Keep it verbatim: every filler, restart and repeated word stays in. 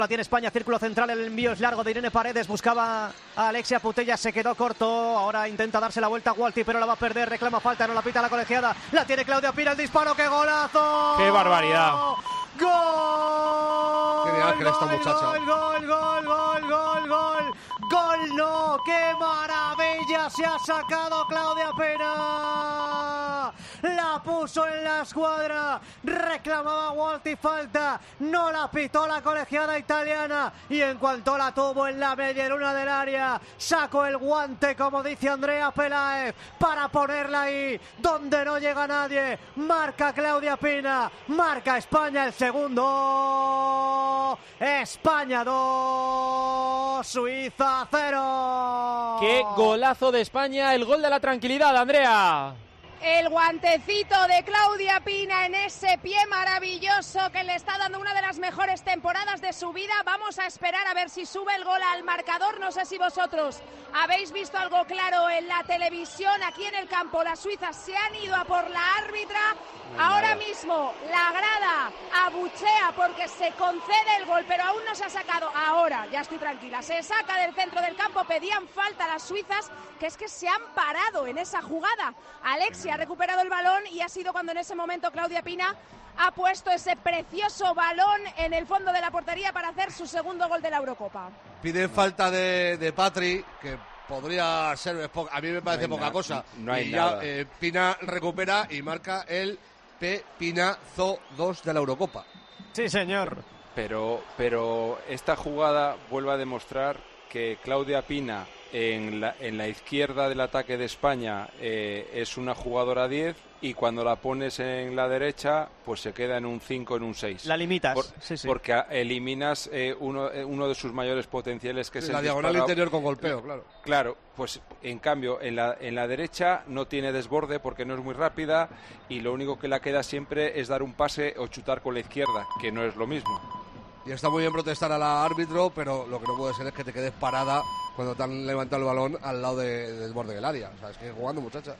La tiene España, círculo central, el envío es largo de Irene Paredes, buscaba a Alexia Putellas, se quedó corto, ahora intenta darse la vuelta a Walti, pero la va a perder, reclama falta, no la pita la colegiada, la tiene Claudia Pina, el disparo, ¡qué golazo! ¡Qué barbaridad! ¡Gol! ¡Qué ángel esta muchacha! ¡Gol, gol, gol, gol, gol, gol! ¡Gol no! ¡Qué maravilla se ha sacado Claudia Pina! La puso en la escuadra, reclamaba Walti falta, no la pitó la colegiada italiana y en cuanto la tuvo en la media luna del área, sacó el guante, como dice Andrea Peláez, para ponerla ahí donde no llega nadie. Marca Claudia Pina, marca España el segundo. España dos, Suiza cero. ¡Qué golazo de España! El gol de la tranquilidad, Andrea. El guantecito de Claudia Pina en ese pie maravilloso que le está dando una de las mejores temporadas de su vida. Vamos a esperar a ver si sube el gol al marcador. No sé si vosotros habéis visto algo claro en la televisión. Aquí en el campo las suizas se han ido a por la árbitra. Ahora mismo la grada abuchea porque se concede el gol, pero aún no se ha sacado. Ahora, ya estoy tranquila, se saca del centro del campo. Pedían falta a las suizas, que es que se han parado en esa jugada. Alexia ha recuperado el balón y ha sido cuando en ese momento Claudia Pina ha puesto ese precioso balón en el fondo de la portería para hacer su segundo gol de la Eurocopa. Pide falta de, de Patri, que podría ser, a mí me parece no poca nada, cosa. No hay y nada. ya eh, Pina recupera y marca el Pepinazo dos de la Eurocopa. Sí, señor. Pero, pero esta jugada vuelve a demostrar que Claudia Pina en la, en la izquierda del ataque de España eh, es una jugadora diez y cuando la pones en la derecha pues se queda en un cinco, en un seis. La limitas. Por, sí, sí. Porque eliminas eh, uno, eh, uno de sus mayores potenciales, que sí, es la el diagonal disparado. Interior con golpeo, claro. Claro, pues en cambio en la, en la derecha no tiene desborde porque no es muy rápida y lo único que la queda siempre es dar un pase o chutar con la izquierda, que no es lo mismo. Y está muy bien protestar al árbitro, pero lo que no puede ser es que te quedes parada cuando te han levantado el balón al lado de, del borde del área. O sea, es que jugando, muchacha.